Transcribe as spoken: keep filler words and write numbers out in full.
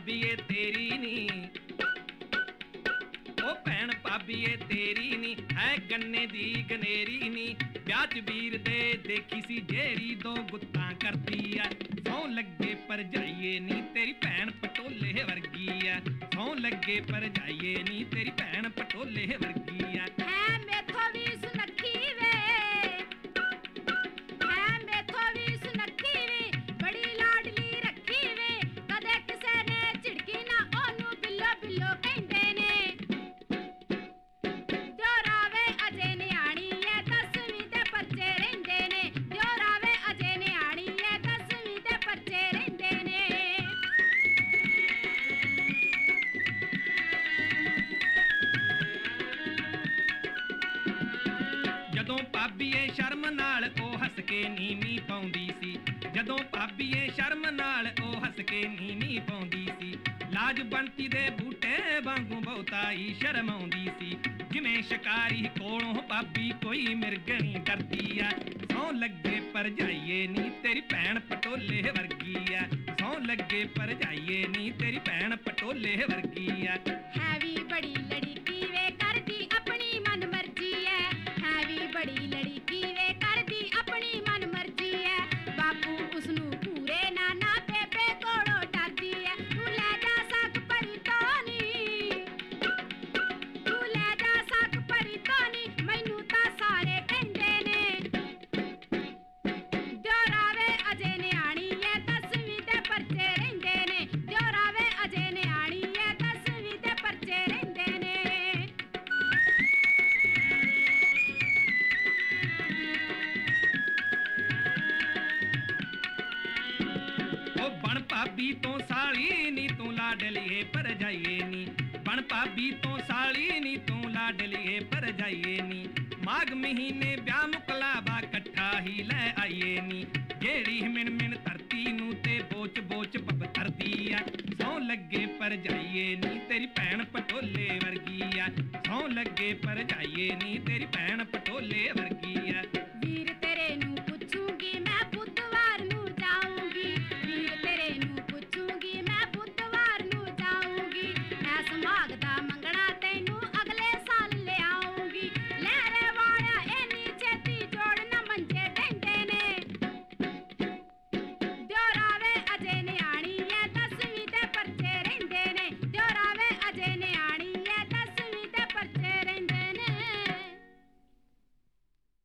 ਭਾਬੀਏ ਤੇਰੀ ਨੀ, ਉਹ ਭੈਣ ਭਾਬੀਏ ਤੇਰੀ ਨੀ, ਹੈ ਗੰਨੇ ਦੀ ਗਨੇਰੀ ਨੀ। ਵਿਆਹ ਚ ਵੀਰ ਦੇ ਦੇਖੀ ਸੀ ਜਿਹੜੀ ਦੋ ਗੁੱਤਾਂ ਕਰਦੀ ਐ। ਸੌ ਲੱਗੇ ਭਰਜਾਈਏ ਨੀ ਤੇਰੀ ਭੈਣ ਪਟੋਲੇ ਵਰਗੀ ਐ। ਸੌ ਲੱਗੇ ਭਰਜਾਈਏ ਨੀ ਤੇਰੀ ਭੈਣ ਪਟੋਲੇ ਵਰਗੀ ਐ। ਹੈ ਮੇਥੋਂ ਵੀ ਸੁਨੱਖੀ ਵੇ, ਹੈ ਮੇਥੋਂ ਵੀ ਸੁਨੱਖੀ ਵੇ, ਬੜੀ ਲਾਡਲੀ ਰੱਖੀ ਵੇ। ਕਦੇ ਕਿਸੇ ਨੇ ਝਿੜਕੀ ਨਾ ਉਹਨੂੰ ਬਿੱਲੋ ਬਿੱਲੋ ਕਹਿੰਦੇ ਨੇ। ਦਿਓਰਾਵੇ ਅਜੇ ਨਿਆਣੀ ਐ ਦਸਵੀਂ ਦੇ ਪਰਚੇ ਰਹਿੰਦੇ ਨੇ। ਦਿਓਰਾਵੇ ਅਜੇ ਨਿਆਣੀ ਐ ਦਸਵੀਂ ਦੇ ਪਰਚੇ ਰਹਿੰਦੇ ਨੇ। ਜਦੋਂ ਭਾਬੀਏ ਸ਼ਰਮ ਨਾਲ ਉਹ ਹੱਸ ਕੇ ਨੀਵੀਂ ਪਾਉਂਦੀ ਸੀ। ਜਦੋਂ ਭਾਬੀਏ ਸ਼ਰਮ ਨਾਲ ਉਹ ਹੱਸ ਕੇ ਨੀਵੀਂ ਪਾਉਂਦੀ ਸੀ। ਲਾਜ ਬੰਟੀ ਦੇ ਬੂਟੇ ਵਾਂਗੂ ਬਹੁਤਾ ਹੀ ਸ਼ਰਮਾਉਂਦੀ ਸੀ। ਜਿਵੇਂ ਸ਼ਿਕਾਰੀ ਕੋਲੋਂ ਭਾਬੀ ਕੋਈ ਮਿਰਗਣੀ ਡਰਦੀ ਐ। ਸੌ ਲੱਗੇ ਭਰਜਾਈਏ ਨੀ ਤੇਰੀ ਭੈਣ ਪਟੋਲੇ ਵਰਗੀ ਐ। ਸੌ ਲੱਗੇ ਭਰਜਾਈਏ ਨੀ ਤੇਰੀ ਭੈਣ ਪਟੋਲੇ ਵਰਗੀ ਐ। ਹੈ ਵੀ ਬੜੀ ਲੜਕੀ ਵੇ ਕਰਦੀ ਆਪਣੀ ਮਨ ਮਰਜ਼ੀ ਐ। ਹੈ ਵੀ ਬੜੀ ਲੜਕੀ ਵੇ ਕਰਦੀ ਆਪਣੀ ਮਨ ਮਰਜ਼ੀ ਐ। ਬਾਪੂ ਉਸਨੂੰ ਪੂਰੇ ਨਾ ਨਾ ਬੇਬੇ ਕੋਲੋਂ ਡਰਦੀ ਐ। ਤੂੰ ਲੈ ਜਾ ਸੱਕ ਭਰੀ ਤੋਨੀ, ਤੂੰ ਲੈ ਜਾ ਸੱਕ ਭਰੀ ਤੋਨੀ, ਮੈਨੂੰ ਤਾਂ ਸਾਰੇ ਕਹਿੰਦੇ ਨੇ। ਦਿਓਰਾਵੇ ਅਜੇ ਨਿਆਣੀ ਐ ਦਸਵੀਂ ਦੇ ਪਰਚੇ ਰਹਿੰਦੇ ਨੇ। ਦਿਓਰਾਵੇ ਅਜੇ ਨਿਆਣੀ ਐ ਦਸਵੀਂ ਦੇ ਪਰਚੇ ਰਹਿੰਦੇ ਨੇ। ਉਹ ਬਣ ਭਾਬੀ ਤੋਂ ਸਾਲੀ ਨੀ ਤੂੰ ਲਾਡਲੀਏ ਭਰਜਾਈਏ ਨੀ। ਬਣ ਭਾਬੀ ਤੋਂ ਸਾਲੀ ਨੀ ਤੂੰ ਲਾਡਲੀਏ ਭਰਜਾਈਏ ਨੀ। ਮਾਘ ਮਹੀਨੇ ਵਿਆਹ ਮੁਕਲਾਵਾ ਇਕੱਠਾ ਹੀ ਲੈ ਆਈਏ